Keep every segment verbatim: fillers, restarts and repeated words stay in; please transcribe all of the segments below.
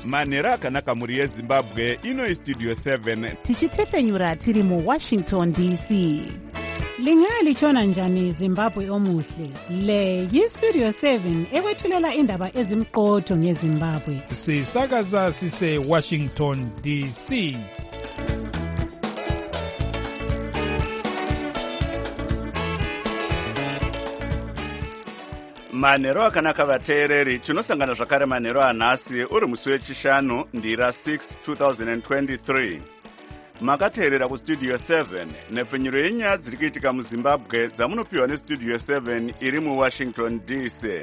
manhero akanaka mhuri yezimbabwe. Ino Studio seven tichitepfenyura tiri muwashington D C. Lingalitshona njani Zimbabwe omuhle? Le yiStudio seven ekwethulela indaba ezimqotho ngeZimbabwe. Sisakaza sise Washington D C. manhero akanaka vateereri, tinosangana zvakare manhero anhasi uri musi wechishanu ndira six twenty twenty-three. Makateerera kustudio seven nepfenyuro yenyaya dziri kuitika muzimbabwe dzamunopiwa nestudio seven iri muwashington D C.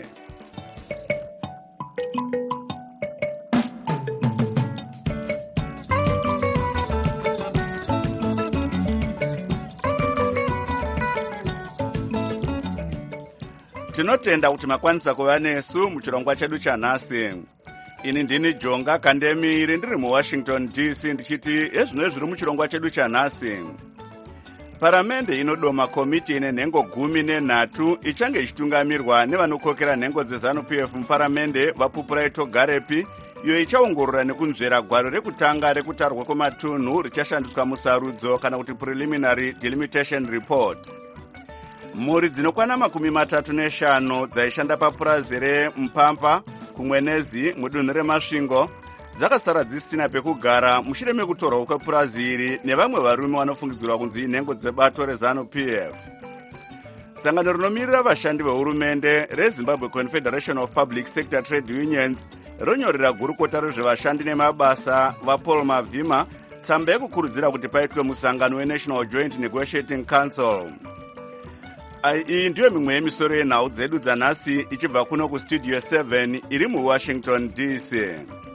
Tinotenda kuti makwanisa kuva nesu muchirongwa chedu chanhasi. Ini ndini Jonga Kandemiri ndiri muWashington D C ndichiti ezvino zviri muchirongwa chedu chanhasi. Paramende inodoma komiti ine nhengo gumi nenhatu ichange ichitungamirwa nevanokokera nhengo dzeZANU-P F muparamende vaPupurai Togarepi, iyo ichaongorora nekunzvera gwaro rekutanga rekutarwa kwematunhu richashandiswa musarudzo kana kuti preliminary delimitation report. Mhuri dzinokwana makumi matatu neshanu dzaishanda papurazi reMupampa kumwenezi mudunhu reMasvingo dzakasara dzisina pekugara mushure mekutorwa kwepurazi iri nevamwe varume vanofungidzirwa kunzi nhengo dzebato reZANU-P F. Sangano rinomirira vashandi vehurumende reZimbabwe Confederation of Public Sector Trade Unions ronyorera gurukota rezvevashandi nemabasa vaPaul Mavhima tsamba yekukurudzira kuti paitwe musangano weNational Joint Negotiating Council. Iyi ndiyo mimwe yemisoro yenhau dzedu dzanhasi ichibva kuno kustudio seven iri muWashington D C.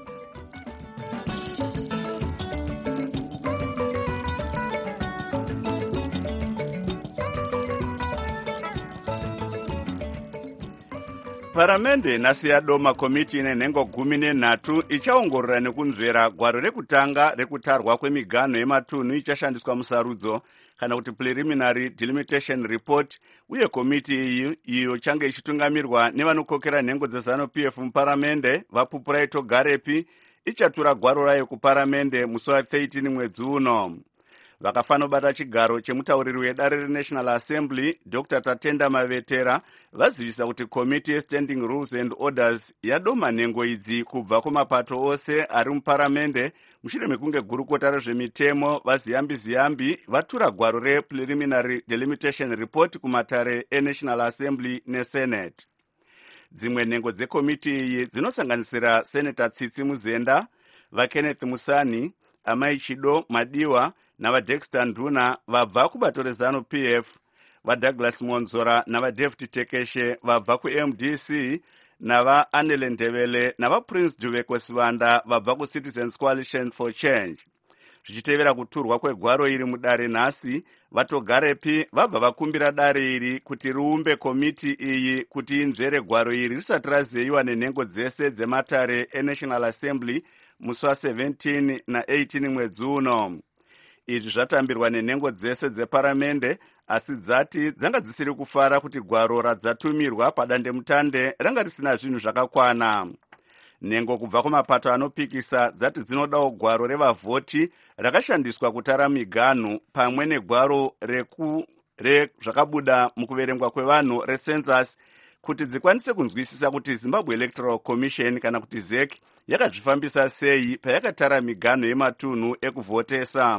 Paramende nhasi yadoma komiti ine nhengo gumi nenhatu ichaongorora nekunzvera gwaro rekutanga rekutarwa kwemiganho yematunhu ichashandiswa musarudzo kana kuti preliminary delimitation report, uye komiti iyi iyo change ichitungamirwa nevanokokera nhengo dzeZANU-P F muparamende vaPupurai Togarepi ichatura gwaro rayo kuparamende musi wa thirteen mwedzi uno. Vakafanobata chigaro chemutauriri wedare reNational Assembly Doctor Tatenda Mavetera vazivisa kuti komiti yeStanding Rules and Orders yadoma nhengo idzi kubva kumapato ose ari muparamende mushure mekunge gurukota rezvemitemo vaziyambi ziyambi vatura gwaro repreliminary delimitation report kumatare eNational Assembly neSenate. Dzimwe nhengo dzekomiti iyi dzinosanganisira Senator Tsitsi Muzenda, vaKenneth Musani, Amai Chido Madiwa navaDexter Nduna vabva kubato reZANU-P F, vaDouglas Monzora navaDavid Tekeshe vabva kuM D C, navaAnele Ndebele navaPrince Duveko Sivanda vabva kuCitizens Coalition for Change. Zvichitevera kuturwa kwegwaro iri mudare nhasi, vaTogarepi vabva vakumbira dare iri kuti riumbe komiti iyi kuti inzvere gwaro iri risati razeyiwa nenhengo dzese dzematare eNational Assembly musi wa seventeen na eighteen mwedzi uno. Izvi zvatambirwa nenhengo dzese dzeparamende, asi dzati dzanga dzisiri kufara kuti gwaro radzatumirwa padandemutande ranga risina zvinhu zvakakwana. Nhengo kubva kumapato anopikisa dzati dzinodawo gwaro revavhoti rakashandiswa kutara miganhu pamwe negwaro reku rezvakabuda mukuverengwa kwevanhu recensus kuti dzikwanise kunzwisisa kuti Zimbabwe Electoral Commission kana kuti Z E C yakazvifambisa sei payakatara miganho yematunhu ekuvhotesa.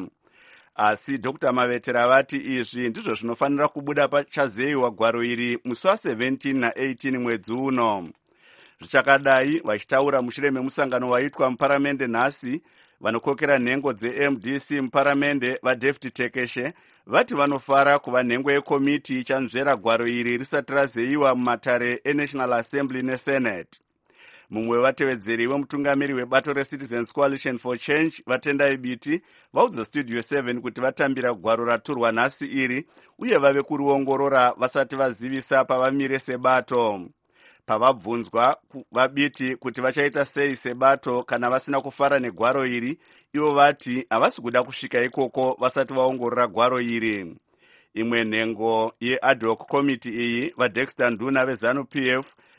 Asi Doctor Mavetera vati izvi ndizvo zvinofanira kubuda pachazeyiwa gwaro iri musi wa seventeen na eighteen mwedzi uno. Zvichakadai vachitaura mushure memusangano waitwa muparamende nhasi, vanokokera nhengo dzeM D C muparamende vaDavid Tekeshe vati vanofara kuva nhengo yekomiti ichanzvera gwaro iri risati razeyiwa mumatare eNational Assembly neSenate. Mumwe wevatevedzeri wemutungamiri webato reCitizens Coalition for Change Vatendai Biti vaudza Studio seven kuti vatambira gwaro raturwa nhasi iri uye vave kuriongorora vasati vazivisa pavamire sebato. Pavabvunzwa vaBiti kuti vachaita sei sebato kana vasina kufara negwaro iri, ivo vati havasi kuda kusvika ikoko vasati vaongorora gwaro iri. Imwe nhengo yead hoc committee iyi vaDexter Nduna veZANU-P F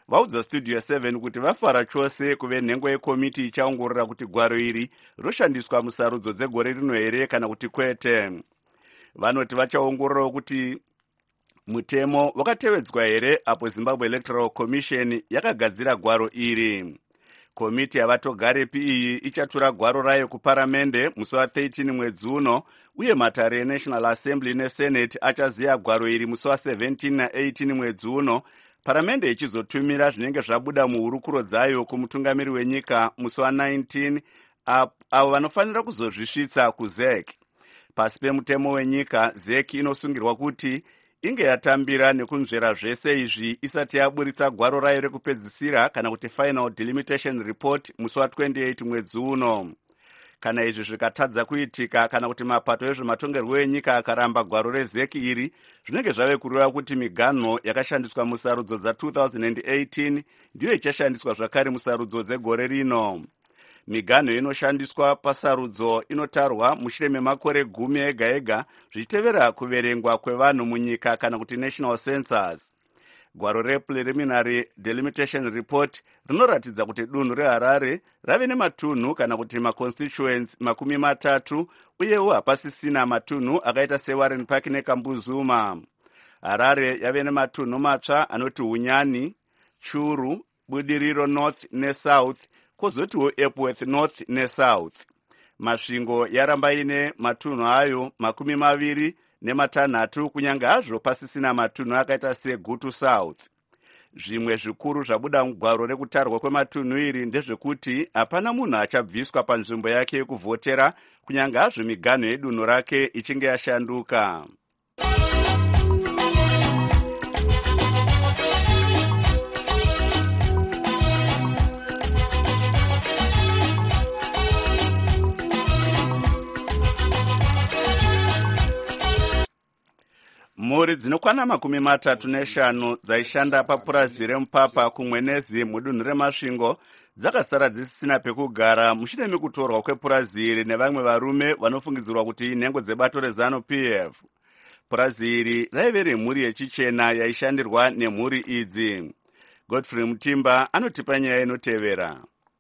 vaudza studio seven kuti vafara chose kuve nhengo yekomiti ichaongorora kuti gwaro iri roshandiswa musarudzo dzegore rino here kana kuti kwete. Vanoti vachaongororawo kuti mutemo wakatevedzwa here apo Zimbabwe Electoral Commission yakagadzira gwaro iri. Komiti yavatogarepi iyi ichatura gwaro rayo kuparamende musi wa thirteen mwedzi uno, uye matare eNational Assembly neSenate achaziya gwaro iri musi wa seventeen na eighteen mwedzi uno, paramende ichizotumira zvinenge zvabuda muhurukuro dzayo kumutungamiri wenyika musi wa nineteen, avo vanofanira kuzozvisvitsa kuZ E C. Pasi pemutemo wenyika, Z E C inosungirwa kuti inge yatambira nekunzvera zvese izvi isati yaburitsa gwaro rayo rekupedzisira kana kuti Final Delimitation Report musi wa twenty-eight mwedzi uno. Kana izvi zvikatadza kuitika kana kuti mapato ezvematongerwo enyika akaramba gwaro reZ E C iri, zvinenge zvave kureva kuti miganho yakashandiswa musarudzo dza two thousand eighteen ndiyo ichashandiswa zvakare musarudzo dzegore rino. Miganho inoshandiswa pasarudzo inotarwa mushure memakore gumi ega ega zvichitevera kuverengwa kwevanhu munyika kana kuti national census. Gwaro repreliminary delimitation report rinoratidza kuti dunhu reHarare rave nematunhu kana kuti maconstituents makumi matatu, uyewo hapasisina matunhu akaita seWarren Park neKambuzuma. Harare yave nematunhu matsva anoti Hunyani, Churu, Budiriro North neSouth, kozotiwo Epworth North neSouth. Masvingo yaramba ine matunhu ayo makumi maviri nematanhatu, kunyange hazvo pasisina matunhu akaita seGutu South. Zvimwe zvikuru zvabuda mugwaro rekutarwa kwematunhu iri ndezvekuti hapana munhu achabviswa panzvimbo yake yekuvhotera, kunyange hazvo miganho yedunhu rake ichinge yashanduka. Mhuri dzinokwana makumi matatu neshanu dzaishanda papurazi remupapa kumwenezi mudunhu remasvingo dzakasara dzisisina pekugara mushure mekutorwa kwepurazi iri nevamwe varume vanofungidzirwa kuti inhengo dzebato reZanu P F. Purazi iri raive remhuri yechichena yaishandirwa nemhuri idzi. Godfrey Mutimba anotipa nyaya inotevera.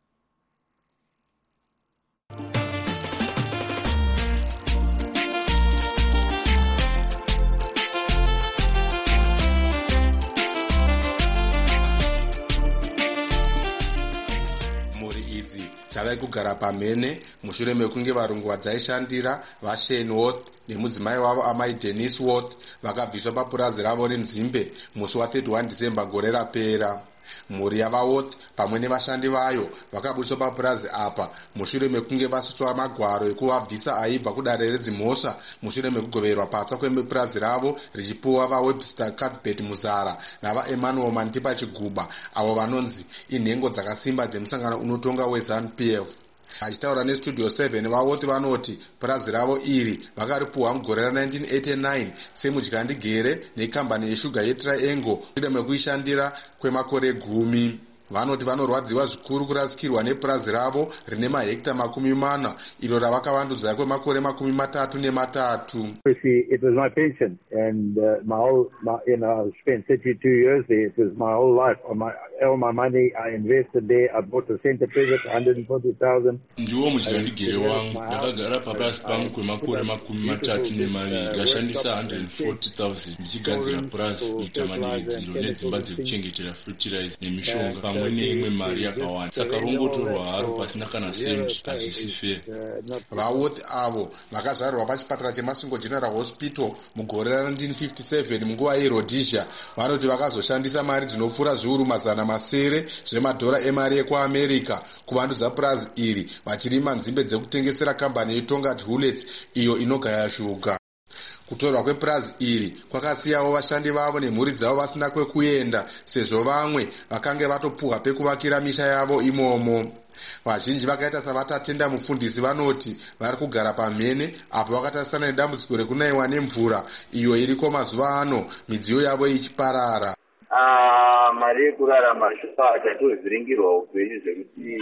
dzava kugara pamhene mushure mekunge varungu vadzaishandira vaShane Worth nemudzimai wavo amai Denise Worth vakabviswa papurazi ravo renzimbe musi wa thirty-one December gore rapera. Mhuri yavaWorth pamwe nevashandi vayo vakabudiswa papurazi apa mushure mekunge vasutswa magwaro ekuvabvisa aibva kudare redzimhosva mushure mekugoverwa patsva kwepurazi ravo richipuwa vaWebster Cuthbert Muzara navaEmmanuel Mantipa Chiguba, avo vanonzi inhengo dzakasimba dzemusangano unotonga weZanu P F. Achitaura nestudio seven, vaWorth vanoti purazi ravo iri vakaripuhwa mugore ra19 eighty-nine semudyandigere nekambani yeshuga yeTriangle shure mekuishandira kwemakore gumi. Vanoti vanorwadziwa zvikuru kurasikirwa nepurazi ravo rine mahekta makumi mana iro ravakavandudzwa kwemakore makumi matatu nematatu. It was my pension and uh, my whole, my, you know, I spent thirty-two years there. It was my whole life. All my, all my money I invested there. I bought a center present, one hundred forty thousand. Ndiwo mudyandigere wangu. Ndakagara papurazi pangu kwemakore makumi matatu nemaviri. Ndikashandisa one hundred forty thousand ndichigadzira purazi kuita madiridziro nedzimba dzekuchengetera fertilizer nemishonga pamwe neimwe mari yakawanda. Saka rongotorwa haro pasina kana sendi achisi fair. VaWorth avo vakazvarwa pachipatara cheMasingo General Hospital mugore ra19 fifty-seven munguva yeRhodesia. Vanoti vakazoshandisa mari dzinopfuura zviuru mazana masere zvemadhora emari yekuAmerica kuvandudza purazi iri, vachirima nzimbe dzekutengesera kambani yeTongat Hullets iyo inogaya shuga. Kutorwa kwepurazi iri kwakasiyawo vashandi vavo nemhuri dzavo vasina kwekuenda, sezvo vamwe vakange vatopuhwa pekuvakira misha yavo imomo. Vazhinji vakaita savatatenda mufundisi vanoti vari kugara pamhene apo vakatarisana nedambudziko rekunaiwa nemvura iyo iriko mazuva ano, midziyo yavo ichiparara. Ah, mari yekurarama shupa tatozviringirwa upenyu zvekuti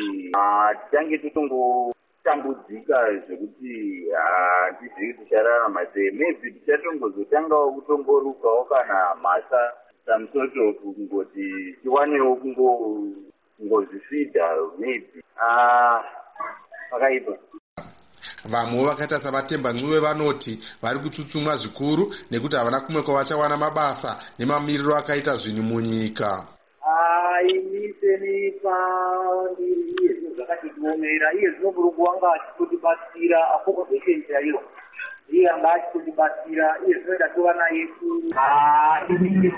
tange totongotambudzika zvekuti hatizivi tichararama sei. Maybe tichatongozotangawo kutongorukawo kana mhasa some sort of kungoti tiwanewo kungozvisvida maybe ah vakaipa. Vamwe vakaita savatemba Ncube vanoti vari kutsutsumwa zvikuru nekuti havana kumwe kwavachawana mabasa nemamiriro akaita zvinhu munyika. Ini senipa iye zvinhu zvakatiomera iye zvinobhuruku wanga achitotibatsira accommodation chaiyo iye anga achitotibatsira iye zvinoita tova naye inini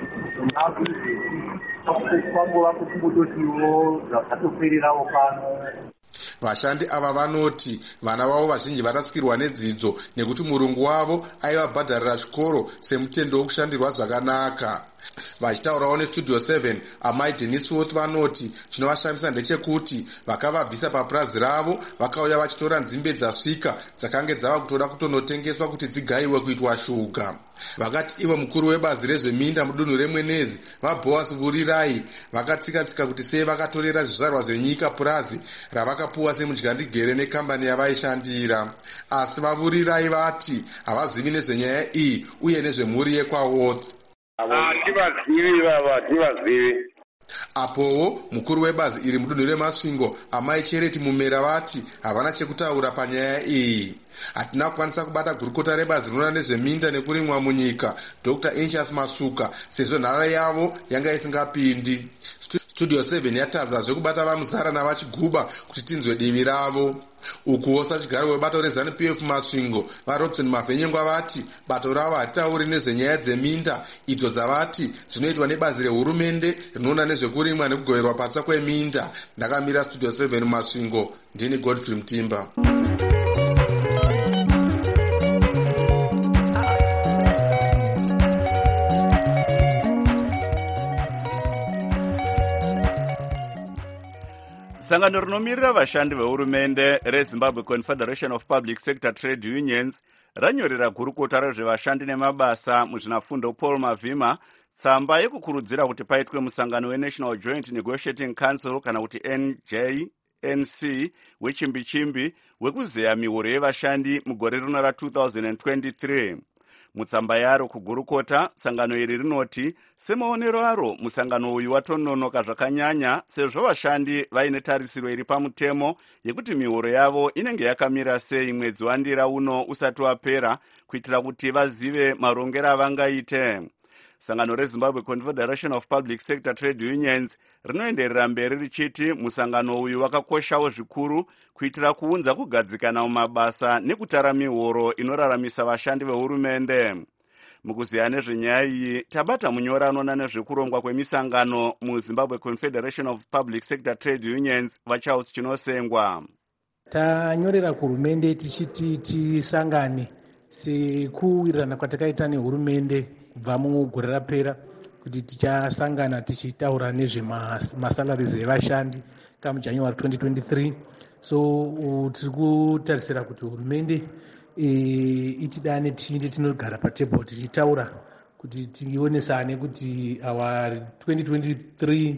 kwangova kutimbototiwo zvakatopererawo pano. Vashandi ava vanoti vana vavo vazhinji varasikirwa nedzidzo nekuti murungu wavo aivabhadharira chikoro semutendo wokushandirwa zvakanaka. Vachitaurawo nestudio seven amai Dennis Worth vanoti chinovashamisa ndechekuti vakavabvisa papurazi ravo vakauya vachitora nzimbe dzasvika dzakange dzava kutoda kutonotengeswa kuti dzigayiwe kuitwa shuga. Vakati ivo mukuru webazi rezveminda mudunhu reMwenezi vaBoas Vurirai vakatsika-tsika kuti sei vakatorera zvizvarwa zvenyika purazi ravakapuwa semudyandigere nekambani yavaishandira. Asi vaVurirai vati havazivi nezvenyaya iyi uye nezvemhuri yekwaWorth. Hativazivi baba, hativazivi. Apowo mukuru webazi iri mudunhu reMasvingo amai Chereti Mumera vati havana chekutaura panyaya iyi. Hatina kukwanisa kubata gurukota rebazi rinoona nezveminda nekurimwa munyika Doctor Anxious Masuka sezvo nhara yavo yanga isingapindi. Studio seven yatadza zvekubata vamuzara navachiguba kuti tinzwe divi ravo. Ukuwo sachigaro webato reZANU P F Masvingo vaRobson Mavhenyengwa vati bato ravo hatitauri nezvenyaya dzeminda idzo dzavati zvinoitwa nebazi rehurumende rinoona nezvekurimwa nekugoverwa patsa kweminda. Ndakamira Studio seven Masvingo, ndini Godfrey Mtimba. Sangano rinomirira vashandi vehurumende reZimbabwe Confederation of Public Sector Trade Unions ranyorera gurukota rezvevashandi nemabasa muzvinafundo Paul Mavhima tsamba yekukurudzira kuti paitwe musangano weNational Joint Negotiating Council kana kuti N J N C wechimbi-chimbi wekuzeya mihoro yevashandi mugore rino ra two thousand twenty-three. Mutsamba yaro kugurukota, sangano iri rinoti semaonero aro musangano uyu watononoka zvakanyanya sezvo vashandi vaine tarisiro iri pamutemo yekuti mihoro yavo inenge yakamira sei mwedzi wandira uno usati wapera kuitira kuti vazive marongero avangaite. Sangano reZimbabwe Confederation of Public Sector Trade Unions rinoenderera mberi richiti musangano uyu wakakoshawo zvikuru kuitira kuunza kugadzikana mumabasa nekutara mihoro inoraramisa vashandi vehurumende. Mukuziya nezvenyaya iyi tabata munyora anoona nezvekurongwa kwemisangano muZimbabwe Confederation of Public Sector Trade Unions vaCharles Chinosengwa. Tanyorera kuhurumende tichiti tisangane sekuwirirana kwatakaita nehurumende kubva mugore rapera kuti tichasangana tichitaura nezvemasalaries evashandi kamujanuary twenty twenty-three. So uh, tiri kutarisira kuti hurumende uh, itidane tinde tinogara patebhuru tichitaura kuti tionesane kuti our twenty twenty-three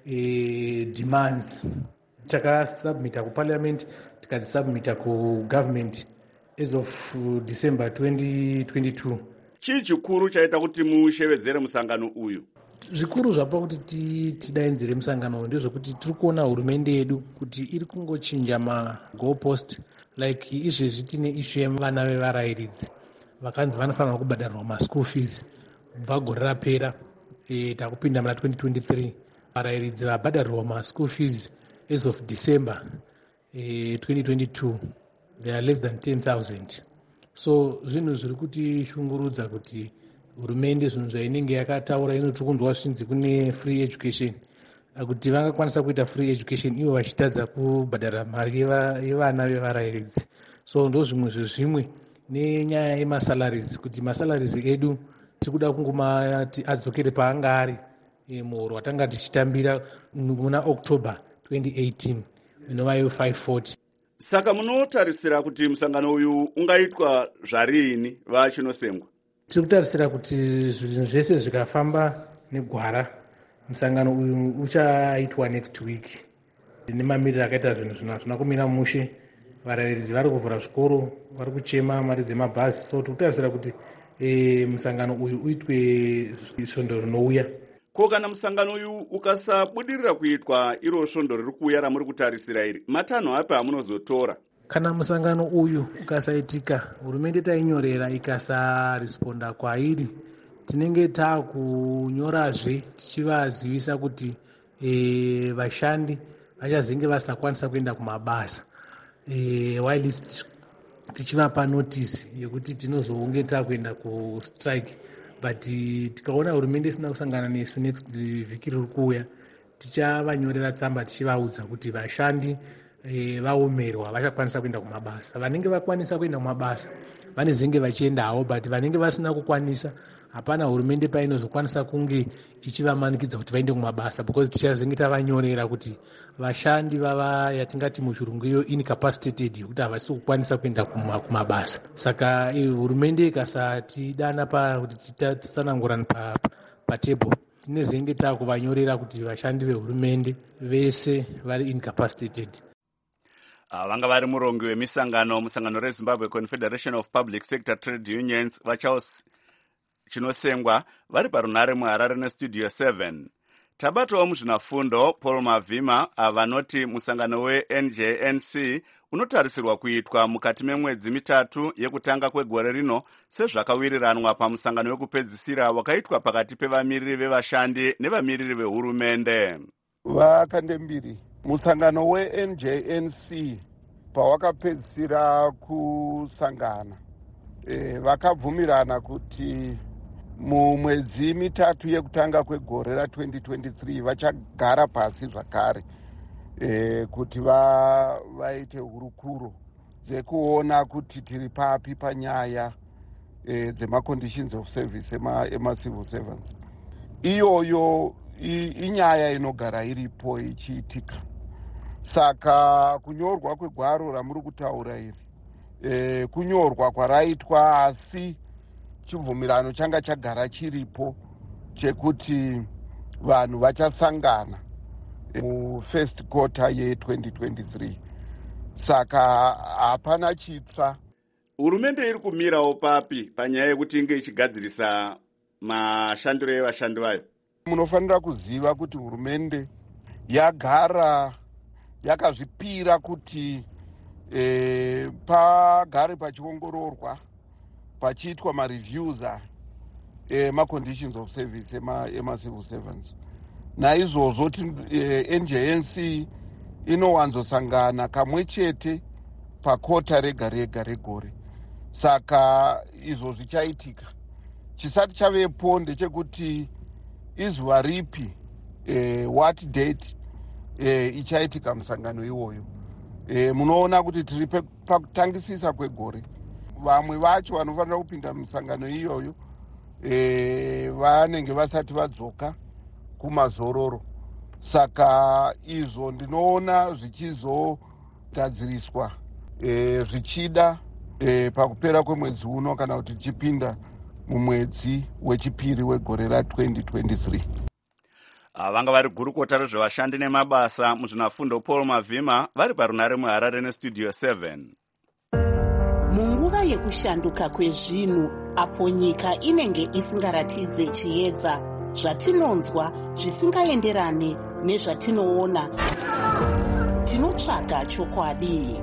uh, demands takasubmita kuparliament tikadzisubmita kugovernment as of uh, December twenty twenty-two. Chii chikuru chaita kuti mushevedzere musangano uyu? Zvikuru zvapa kuti tidainzire musangano uyu ndezvekuti tiri kuona hurumende yedu kuti iri kungochinja magoalpost, like izvezvi tine ishu yevana vevarayiridzi vakanzi vanofanira kubhadharwa maschool fees kubva gore rapera e, takupinda muna twenty twenty-three. Varayiridzi vabhadharwa maschool fees as of December e, twenty twenty-two they are less than ten thousand. So zvinhu zviri kuti shungurudza kuti hurumende zvinhu zvainenge yakataura inoti kunzwa zvinzi kune free education kuti vangakwanisa kuita free education ivo vachitadza kubhadhara mari yevana vevarayiridzi. So ndo zvimwe zvezvimwe nenyaya yemasalaries kuti masalaries edu tikuda kungomati adzokere paanga ari e, muhoro watanga tichitambira muna October twenty eighteen inova five forty. Saka munotarisira kuti musangano uyu ungaitwa zvarini vaChinosengwa? Tiri kutarisira kuti zvinhu zvese zvikafamba negwara musangano uyu uchaitwa next week nemamiriro akaita zvinhu zvino hazvina kumira mushe. Varayiridzi vari kuvhura zvikoro, vari kuchema mari dzemabhazi. So tiri kutarisira kuti e, musangano uyu uitwe svondo rinouya. ko kana musangano uyu ukasabudirira kuitwa iro svondo riri kuuya ramuri kutarisira iri, matanho api amunozotora? Kana musangano uyu ukasaitika, hurumende tainyorera ikasaresponda kwairi, tinenge taakunyorazve tichivazivisa kuti e, vashandi vachazenge vasakwanisa kuenda kumabasa e, whilst tichivapa notice yekuti tinozonge takuenda kustrike. But tikaona hurumende isina kusangana nesu next vhiki riri kuuya, tichavanyorera tsamba tichivaudza kuti vashandi e, vaomerwa vachakwanisa kuenda kumabasa. Vanenge vakwanisa kuenda kumabasa vanezenge vachiendawo, but vanenge vasina kukwanisa hapana hurumende painozokwanisa kunge ichivamanikidza kuti vaende kumabasa, because tichazenge tavanyorera kuti vashandi vava yatingati muchirungu iyo incapacitated, yekuti havasi kukwanisa kuenda kumabasa. Saka hurumende ikasatidana kuti titsanangurani patable, tinezenge takuvanyorera kuti vashandi vehurumende vese vari incapacitated. Vanga vari murongi wemisangano musangano reZimbabwe Confederation of Public Sector Trade Unions vachaos chinosengwa vari parunare muHarare nestudio seven. Tabatowo muzvinafundo Paul Mavhima vanoti musangano weN J N C unotarisirwa kuitwa mukati memwedzi mitatu yekutanga kwegore rino sezvakawiriranwa pamusangano wekupedzisira wakaitwa pakati pevamiriri vevashandi nevamiriri vehurumende. Vakandembiri musangano weN J N C pawakapedzisira kusangana e, vakabvumirana kuti mumwedzi mitatu yekutanga kwegore ra-twenty twenty-three vachagara pasi zvakare e, kuti va, vaite hurukuro dzekuona kuti tiri papi panyaya e, dzemaconditions of service ema, ema civil servants. Iyoyo inyaya inogara iripo ichiitika. Saka kunyorwa kwegwaro ramuri kutaura iri e, kunyorwa kwaraitwa, asi chibvumirano changa chagara chiripo chekuti vanhu vachasangana mufirst quarter ye-twenty twenty-three. Saka hapana chitsva. Hurumende iri kumirawo papi panyaya yekuti inge ichigadzirisa mashandiro evashandi vayo? Munofanira kuziva kuti hurumende yagara yakazvipira kuti e, pagare pachiongororwa pachiitwa mareviews e, maconditions of service ema, ema civil servants. Naizvozvo e, N J N C inowanzosangana kamwe chete pakota rega rega regore. Saka izvo zvichaitika. Chisati chavepo ndechekuti izuva ripi e, what date e, ichaitika musangano iwoyo. E, munoona kuti tiri pakutangisisa kwegore. Vamwe vacho vanofanira kupinda musangano iyoyo e, vanenge vasati vadzoka kumazororo. Saka izvo ndinoona zvichizogadziriswa e, zvichida e, pakupera kwemwedzi uno kana kuti tichipinda mumwedzi wechipiri wegore ra-twenty twenty-three. Vanga vari gurukota rezvevashandi nemabasa muzvinafundo Paul Mavhima vari parunare muHarare nestudio seven. Munguva yekushanduka kwezvinhu apo nyika inenge isingaratidze chiedza, zvatinonzwa zvisingaenderane nezvatinoona, tinotsvaga chokwadi.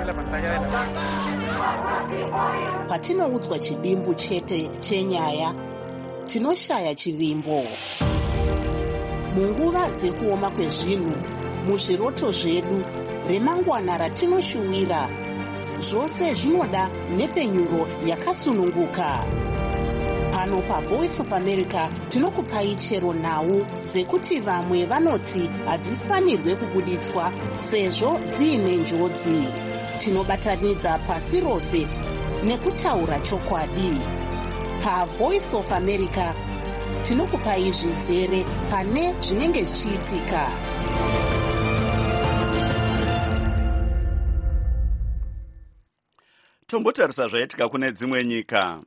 Patinoudzwa chidimbu chete chenyaya, tinoshaya chivimbo. Munguva dzekuoma kwezvinhu, muzviroto zvedu, remangwana ratinoshuwira, zvose zvinoda nhepfenyuro yakasununguka. Pano paVoice of America tinokupai chero nhau dzekuti vamwe vanoti hadzifanirwe kubuditswa sezvo dziine njodzi. Tinobatanidza pasi rose nekutaura chokwadi. PaVoice of America tinokupai zvizere pane zvinenge zvichiitika. Tombotarisa zvaitika kune dzimwe nyika.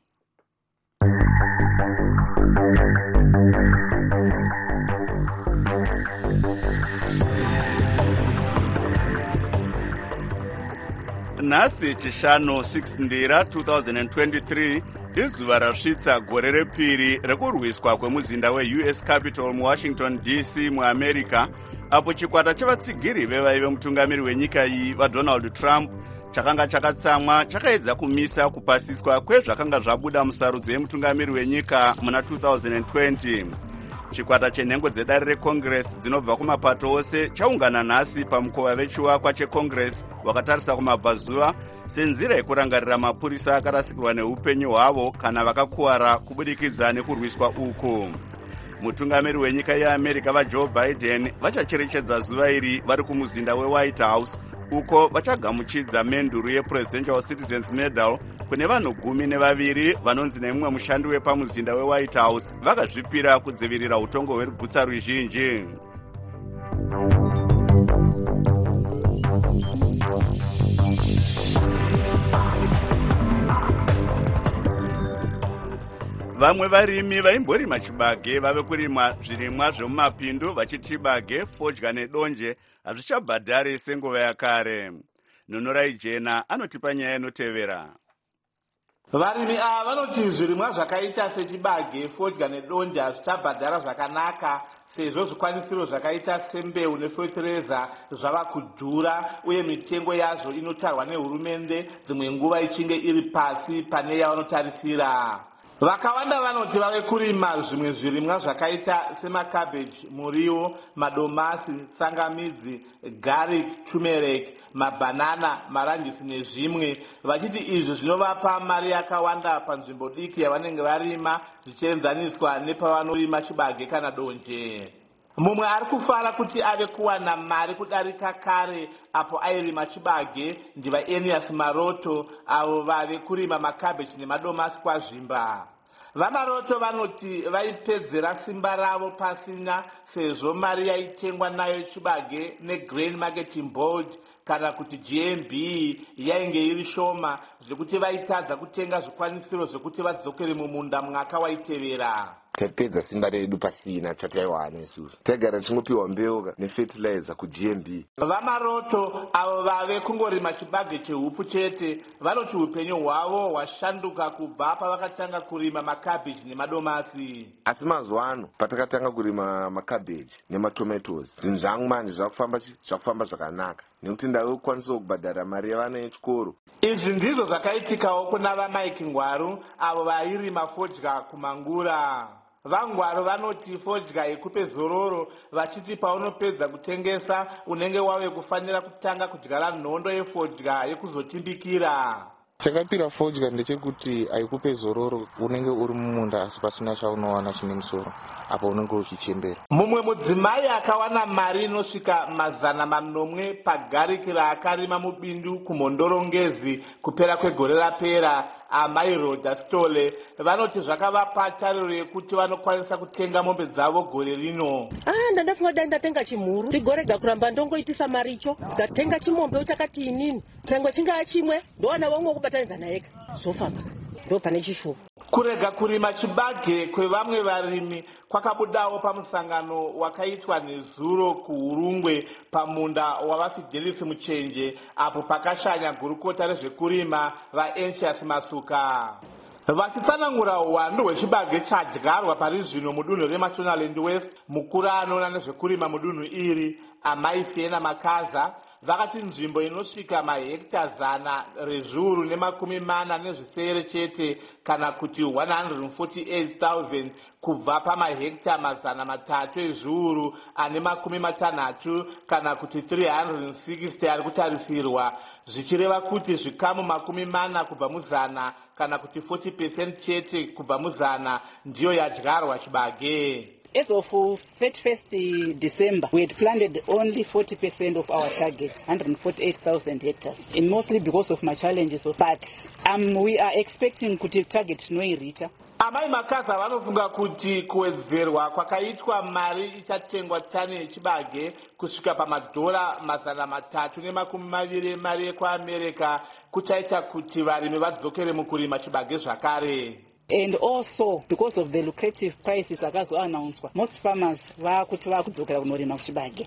Nhasi chishanu six ndira twenty twenty-three izuva rasvitsa gore repiri rekurwiswa kwemuzinda we-U S Capital muwashington D C muamerica, apo chikwata chevatsigiri vevaive mutungamiri wenyika iyi vaDonald Trump chakanga chakatsamwa chakaedza kumisa kupasiswa kwezvakanga zvabuda musarudzo yemutungamiri wenyika muna two thousand twenty. Chikwata chenhengo dzedare recongress dzinobva kumapato ose chaungana nhasi pamukova vechivakwa checongress wakatarisa kumabvazuva senzira yekurangarira mapurisa akarasikirwa neupenyu hwavo kana vakakuwara kubudikidza nekurwiswa uku. Mutungamiri wenyika yeamerica vaJoe Biden vachacherechedza zuva iri vari kumuzinda weWhite House, uko vachagamuchidza menduru yePresidential Citizens Medal kune vanhu gumi nevaviri vanonzi nemumwe mushandi wepamuzinda weWhite House vakazvipira kudzivirira utongo hwerugutsa ruzhinji. Vamwe varimi vaimborima chibage vave kurima zvirimwa zvemumapindu vachiti chibage, fodya nedonje hazvichabhadhari senguva yakare. Nhunurai Jena anotipa nyaya inotevera. Varimi ava vanoti zvirimwa zvakaita sechibage, fodya nedonje hazvichabhadhara zvakanaka sezvo zvikwanisiro zvakaita sembeu nefertilizer zvava kudhura uye mitengo yazvo inotarwa nehurumende dzimwe nguva ichinge iri pasi pane yavanotarisira. Vakawanda vanoti vave kurima zvimwe zvirimwa zvakaita semakabeji, muriwo, madomasi, tsangamidzi, garlic, turmeric, mabanana, maranjisi nezvimwe, vachiti izvi zvinovapa mari yakawanda panzvimbo diki yavanenge varima zvichienzaniswa nepavanorima chibage kana donje. Mumwe ari kufara kuti ave kuwana mari kudarika kare apo airima chibage ndivaEnias Maroto avo vave kurima makabeji nemadomasi kwazvimba. VaMaroto vanoti vaipedzera simba ravo pasina sezvo mari yaitengwa nayo chibage neGrain Marketing Board kana kuti G M B yainge iri shoma zvekuti vaitadza kutenga zvikwanisiro zvekuti vadzokere mumunda mwaka waitevera. Tapedza simba redu pasina chataiwana isusu. Tagara tingopiwa mbeu nefertilizer kuG M B. VaMaroto avo vave kungorima chibage chehupu chete vanoti upenyu hwavo hwashanduka kubva pavakatanga kurima makabeji nemadomasi. Asi mazuva ano patakatanga kurima makabeji nematomatoes zvinhu zvangu mani zvakufamba zvakufamba zvakanaka nekuti ndave kukwanisa kubhadhara mari yevana yechikoro. Izvi ndizvo zvakaitikawo kuna vaMike Ngwaru avo vairima fodya kumangura. VaNgwaru vanoti fodya ikupe zororo vachiti paunopedza kutengesa unenge wave kufanira kutanga kudyara nhondo yefodya yekuzotimbikira. Chakapira fodya ndechekuti haikupe zororo, unenge uri mumunda asi pasina chaunowana chine musoro apo unenge uchichembera. Mumwe mudzimai akawana mari inosvika mazana manomwe pagariki raakarima mubindu kumhondorongezi kupera kwegore rapera, amai Rhoda Stole vanoti zvakavapa tariro yekuti vanokwanisa kutenga mombe dzavo gore rino. Ah, ndandafunga dai ndatenga chimhuru ndigorega kuramba ndongoitisa mari icho ndatenga chimombe uchakati inini changwe chingaa chimwe ndowana vamwe kubatanidza naye zvofamba ndo pane chishuvo. Kurega kurima chibage kwevamwe varimi kwakabudawo pamusangano wakaitwa nezuro kuHurungwe pamunda wavaFidelis Muchenje apo pakashanya gurukota rezvekurima vaEnsius Masuka. Vachitsanangura uwandu hwechibage chadyarwa pari zvino mudunhu reMashonaland West, mukuru anoona nezvekurima mudunhu iri amai Siena Makaza vakati nzvimbo inosvika mahekta zana rezviuru nemakumi mana nezvisere chete kana kuti one hundred forty-eight thousand kubva pamahekta mazana matatu ezviuru ane makumi matanhatu kana kuti three hundred sixty ari kutarisirwa, zvichireva kuti zvikamu makumi mana kubva muzana kana kuti forty percent chete kubva muzana ndiyo yadyarwa chibage. As of thirty-first December, we had planted only forty percent of our target, one hundred forty-eight thousand hectares, and mostly because of my challenges. But um, we are expecting to target noiricha. Amai Makaza vanofunga kuti kuwedzerwa kwakaitwa mari ichatengwa tani yechibage kusvika pamadhora mazana matatu nemakumi maviri mari yekuAmerica kuchaita kuti varimi vadzokere mukurima chibage zvakare. And also because of the lucrative prices akazoannounced, most farmers vakuti vakudzokera kunorima kuchibage.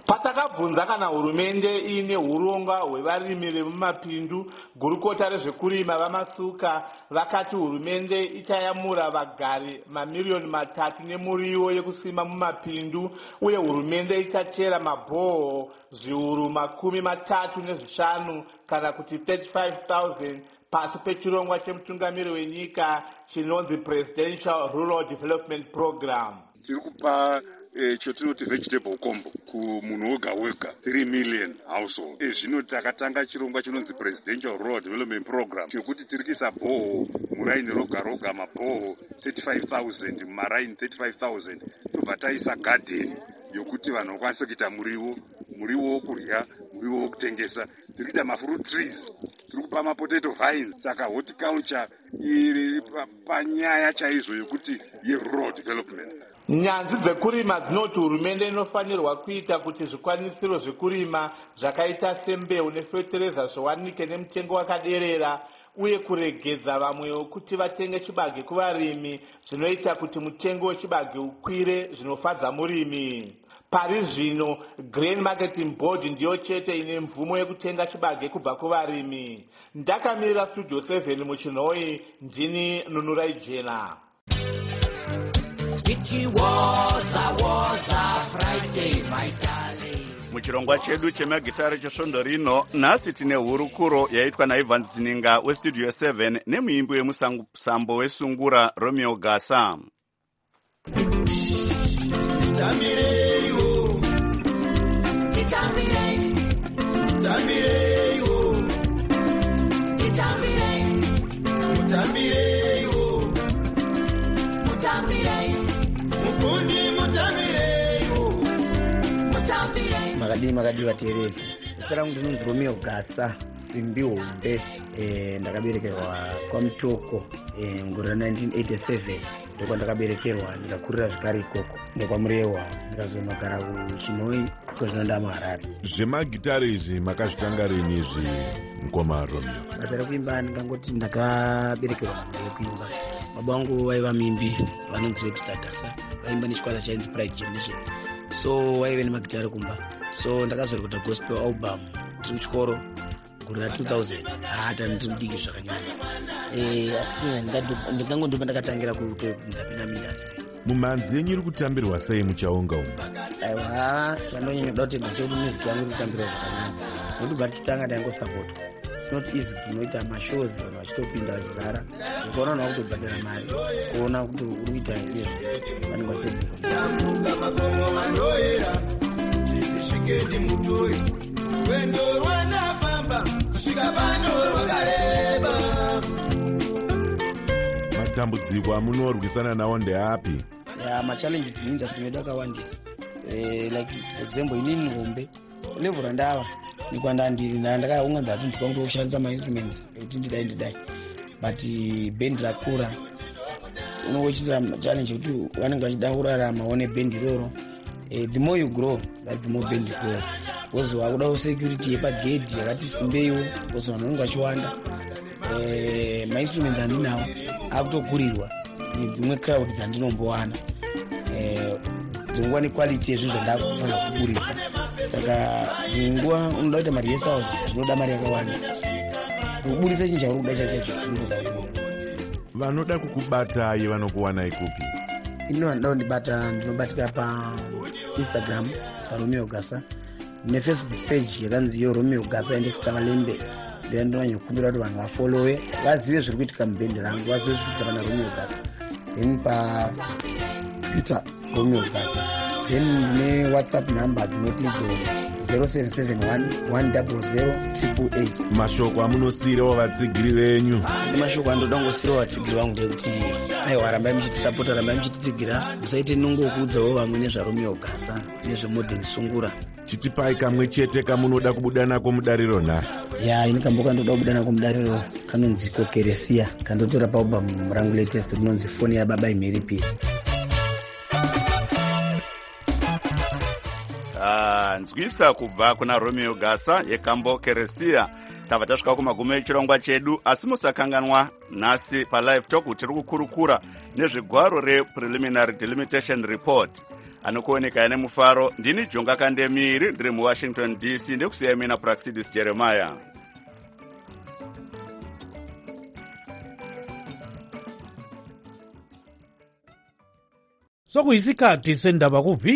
Patakabvunza kana hurumende ine uronga hwevarimi vemumapindu, gurukota rezvekurima vamasuka vakati hurumende ichayamura vagari mamiliyoni matatu nemuriwo yekusima mumapindu, uye hurumende ichachera mabhoho zviuru makumi matatu nezvishanu kana kuti thirty-five thousand pasi pechirongwa chemutungamiri wenyika chinonzi Presidential Rural Development Program. Tiri kupa eh, chotinoti vegetable combo kumunhu woga wega three million household. Eh, zvino takatanga chirongwa chinonzi Presidential Rural Development Program chekuti tiri kuisa bhoho muraini roga roga mabhoho thirty-five thousand mumaraini thirty-five thousand tobva taisa garden yokuti vanhu vakwanise kuita muriwo muriwo wokurya muriwo wokutengesa. Tiri kuita mafruit trees, tiri kupa mapotato vines. Saka horticulture iri panyaya chaizvo yokuti yerural development. Nyanzi dzekurima dzinoti hurumende inofanirwa kuita kuti zvikwanisiro zvekurima zvakaita sembeu nefertilizer zviwanike nemutengo wakaderera, uye kuregedza vamwewo kuti vatenge chibage kuvarimi zvinoita kuti mutengo wechibage ukwire zvinofadza murimi. Pari zvino Grain Marketing Board ndiyo chete ine mvumo yekutenga chibage kubva kuvarimi. Ndakamirira Studio seven muchinhoi, ndini Nunurai Jena. Muchirongwa chedu chemagitari chesvondo rino, nhasi tine hurukuro yaitwa naIvan Zininga westudio seven nemuimbi wemusambo wesungura Romeo Gasa. Tamireyo, Tamireyo, Tamireyo, Tamireyo, Tamireyo, Tamireyo, Mukundi Mutamireyo, Mutamireyo. Makadi makadi vatereri. Zita rangu ndinonzi Romeo Gasa, simbi hombe. Eh, ndakaberekerwa kwaMutoko eh, ngore nineteen eighty-seven. Ndiko ndakaberekerwa ndikakurira zvakare ikoko ndekwamurewa ndikazonogara kuchinhoi kwezvinondama Harare. Zvemagitari izvi makazvitanga rini izvi mukoma Romeo? Basa rekuimba ndingangoti ndakaberekerwa mhuri yekuimba. Baba vangu vaiva mimbi vanonzi Webster Dasa, vaimba nechikwata chainzi Pride Generation, so vaive nemagitari kumba. So ndakazorekota gospel album tiri kuchikoro gore ra two thousand. Hata ndiri mudiki zvakanyanya. Eh, asi ndingangondopa ndakatangira kutopinda mindasiri. Mumhanzi yenyu iri kutambirwa sei muchaunga umu? Aiwa, zvandonyanya kuda kuti ndochekuti music yangu iri kutambirwa zvakanaka. Nokuti bva tichitanga taingosapotwa. It's not easy kunoita mashows vanhu vachitopinda vachizara. Ukaona vanhu vakutobhadhara mari, kuona kuti uri kuita izvi vanenge vachitobvisa. Makomo mandoera, tishikedi mutori. Wendo rwanafamba, kusvika pano rwakareba. Matambudziko amunorwisana nawo ndeapi? Yeah, machallenges in industry medu akawandisa. Eh, like for example, inini ngombe level randava nikwanda ndiri ndakaunganza kuti ndikwangu kushandisa ma instruments kuti ndidai ndidai, but band rakura unochita challenge kuti vanenge vachida kurarama one band iroro. Eh, the more you grow, that's the more band grows. Because wakuda security yepagedhi yakati simbeiwo, because vanhu vanenge vachiwanda. Eh, ma instruments andinawo akutokurirwa nedzimwe crowd dzandinombowana. Eh, dzingwa nequality yezvinhu zvandakufanira kuburitsa. Saka dzingwa unoda kuita marehearsals zvinoda mari yakawanda. Kuburitsa chinhu chauri kuda chacho chinoda. Vanoda kukubatai vanokuwanai kupi? Ino vanoda kundibata ndinobatika pa Instagram saRomeo Gasa, neFacebook page yakanzi yo Romeo Gasa and Extra Malembe. Ndiyani ndinonyakukumbira kuti vanhu vafollowe, vazive zviri kuitika mubhendi rangu, vazive zviri kuitika pana Romeo Gasa. Then pa Twitter Romeo Gasa. Then ndine WhatsApp number dzinoti zero seven seven one one zero zero eight eight. Mashoko amunosirawo vatsigiri venyu? Ndi mashoko andoda ngosirawo vatsigiri vangu ndekuti aiwa rambai muchitisapota, rambai muchititsigira, musaite nongokuudzawo vamwe nezvaRomeo Gasa nezvemodern sungura. Chitipai kamwe chete kamunoda kubuda nako mudariro nhasi. Ya, ini kambo kandoda kubuda nako mudariro kanonzi Kokeresia, kandotora paalbum rangu latest rinonzi Foni yaBaba Imhiripiri. Ah, nzwisa kubva kuna Romeo Gasa yekambo Keresia. tabva tasvika kumagumo echirongwa chedu, asi musakanganwa nhasi palive talk tiri kukurukura nezvegwaro repreliminary delimitation report. Anokuoneka nemufaro, ndini Jonga Kandemiri, ndiri muWashington D C, ndekusiyai mina Praxidis Jeremiah. Sokuyisikhathi sendaba ku